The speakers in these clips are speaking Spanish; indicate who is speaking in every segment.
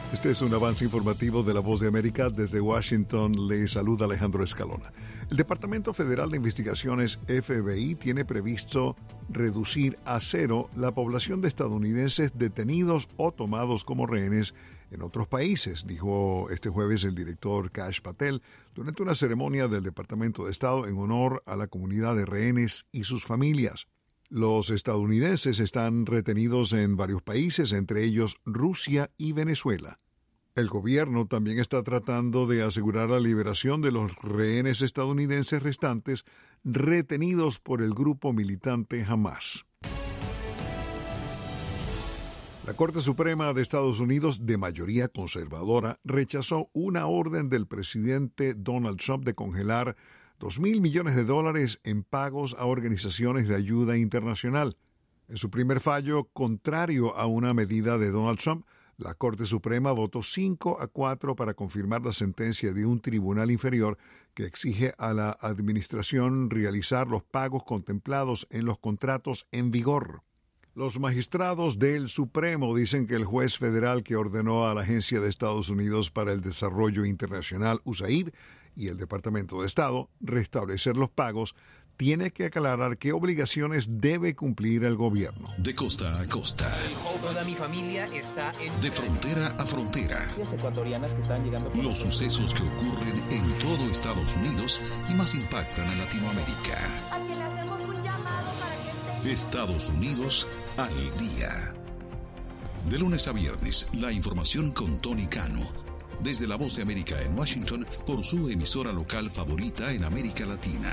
Speaker 1: Este es un avance informativo de La Voz de América. Desde Washington le saluda Alejandro Escalona. El Departamento Federal de Investigaciones, FBI, tiene previsto reducir a cero la población de estadounidenses detenidos o tomados como rehenes en otros países, dijo este jueves el director Kash Patel durante una ceremonia del Departamento de Estado en honor a la comunidad de rehenes y sus familias. Los estadounidenses están retenidos en varios países, entre ellos Rusia y Venezuela. El gobierno también está tratando de asegurar la liberación de los rehenes estadounidenses restantes retenidos por el grupo militante Hamas. La Corte Suprema de Estados Unidos, de mayoría conservadora, rechazó una orden del presidente Donald Trump de congelar $2,000 millones en pagos a organizaciones de ayuda internacional. En su primer fallo, contrario a una medida de Donald Trump, la Corte Suprema votó 5-4 para confirmar la sentencia de un tribunal inferior que exige a la administración realizar los pagos contemplados en los contratos en vigor. Los magistrados del Supremo dicen que el juez federal que ordenó a la Agencia de Estados Unidos para el Desarrollo Internacional, USAID, y el Departamento de Estado restablecer los pagos, tiene que aclarar qué obligaciones debe cumplir el gobierno.
Speaker 2: De costa a costa.
Speaker 3: Toda mi familia está en...
Speaker 2: De frontera a frontera.
Speaker 3: Ecuatorianas que están llegando...
Speaker 2: Los sucesos que ocurren en todo Estados Unidos y más impactan a Latinoamérica.
Speaker 4: A quien le hacemos un llamado para que esté...
Speaker 2: Estados Unidos al día. De lunes a viernes, la información con Tony Cano. Desde La Voz de América en Washington, por su emisora local favorita en América Latina.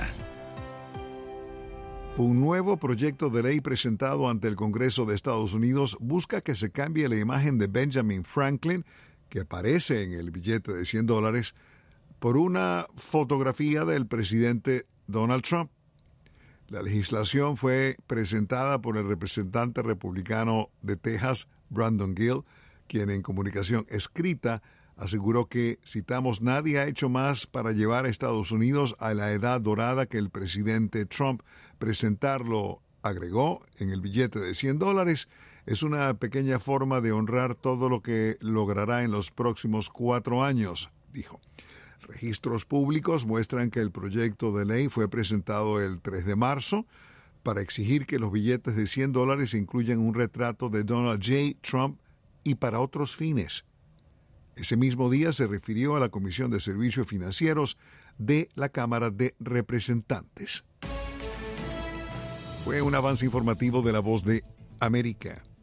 Speaker 1: Un nuevo proyecto de ley presentado ante el Congreso de Estados Unidos busca que se cambie la imagen de Benjamin Franklin, que aparece en el billete de $100, por una fotografía del presidente Donald Trump. La legislación fue presentada por el representante republicano de Texas, Brandon Gill, quien en comunicación escrita aseguró que, citamos, nadie ha hecho más para llevar a Estados Unidos a la edad dorada que el presidente Trump. Presentarlo, agregó, en el billete de $100 es una pequeña forma de honrar todo lo que logrará en los próximos 4 años, dijo. Registros públicos muestran que el proyecto de ley fue presentado el 3 de marzo para exigir que los billetes de $100 incluyan un retrato de Donald J. Trump y para otros fines. Ese mismo día se refirió a la Comisión de Servicios Financieros de la Cámara de Representantes. Fue un avance informativo de La Voz de América.